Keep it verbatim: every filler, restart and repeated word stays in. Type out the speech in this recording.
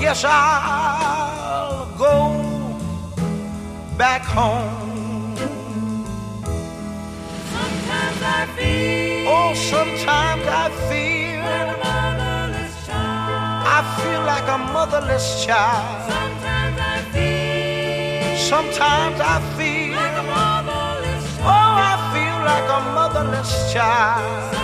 guess I'll go back home. Sometimes I feel, oh, sometimes I feel, like a motherless child. I feel like a motherless child. Sometimes I feel, sometimes I feel, like a motherless child. oh, I feel like a motherless child.